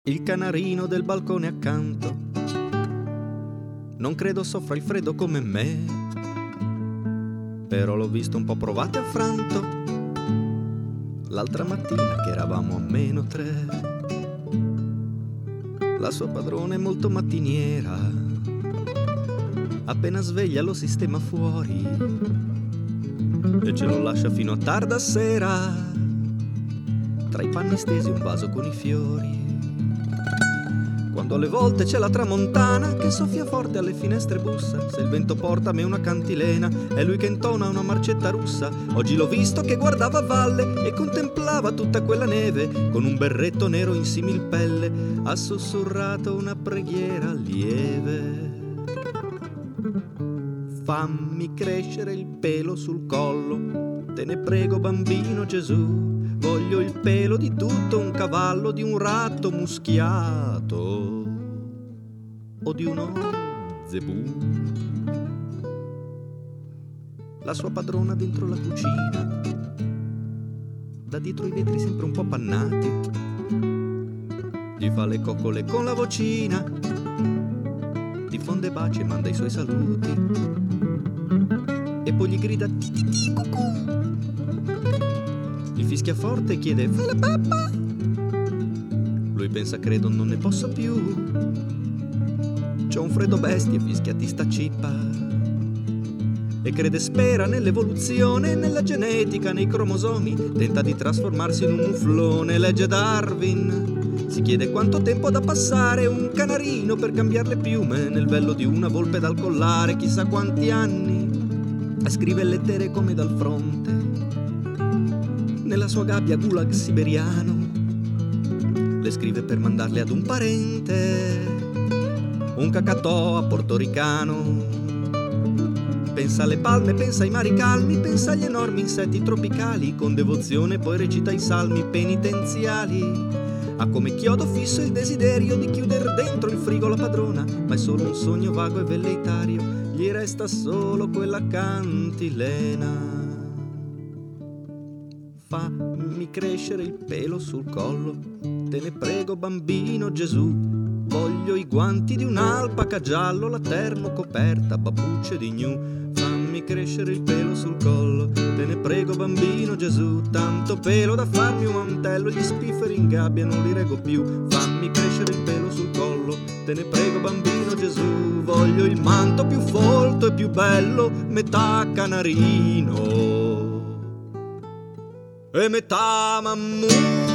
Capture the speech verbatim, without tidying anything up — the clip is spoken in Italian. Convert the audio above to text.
Il canarino del balcone accanto non credo soffra il freddo come me, però l'ho visto un po' provato e affranto l'altra mattina che eravamo a meno tre. La sua padrona è molto mattiniera, appena sveglia lo sistema fuori e ce lo lascia fino a tarda sera, tra i panni stesi un vaso con i fiori. Quando alle volte c'è la tramontana che soffia forte alle finestre bussa, se il vento porta a me una cantilena è lui che intona una marcetta russa. Oggi l'ho visto che guardava a valle e contemplava tutta quella neve, con un berretto nero in similpelle ha sussurrato una preghiera lieve. Fammi crescere il pelo sul collo, te ne prego bambino Gesù, voglio il pelo di tutto un cavallo, di un ratto muschiato o di uno zebù. La sua padrona dentro la cucina, da dietro i vetri sempre un po' pannati, gli fa le coccole con la vocina, diffonde baci e manda i suoi saluti e poi gli grida ti cucù. Gli fischia forte e chiede fai la pappa. Lui pensa credo non ne posso più, c'ho un freddo bestia, fischia ti sta cippa, e crede spera nell'evoluzione, nella genetica, nei cromosomi, tenta di trasformarsi in un muflone, legge Darwin, si chiede quanto tempo ha da passare un canarino per cambiare le piume nel vello di una volpe dal collare, chissà quanti anni, e scrive lettere come dal fronte nella sua gabbia gulag siberiano, le scrive per mandarle ad un parente, un cacatoa portoricano. Pensa alle palme, pensa ai mari calmi, pensa agli enormi insetti tropicali, con devozione poi recita i salmi penitenziali. Ha come chiodo fisso il desiderio di chiuder dentro il frigo la padrona, ma è solo un sogno vago e velleitario, gli resta solo quella cantilena. Fammi crescere il pelo sul collo, te ne prego bambino Gesù, voglio i guanti di un'alpaca giallo, la termocoperta, babbucce di gnu. Fammi crescere il pelo sul collo, te ne prego bambino Gesù, tanto pelo da farmi un mantello, gli spifferi in gabbia non li reggo più. Fammi crescere il pelo sul collo, te ne prego bambino Gesù, voglio il manto più folto e più bello, metà canarino e metà mammut.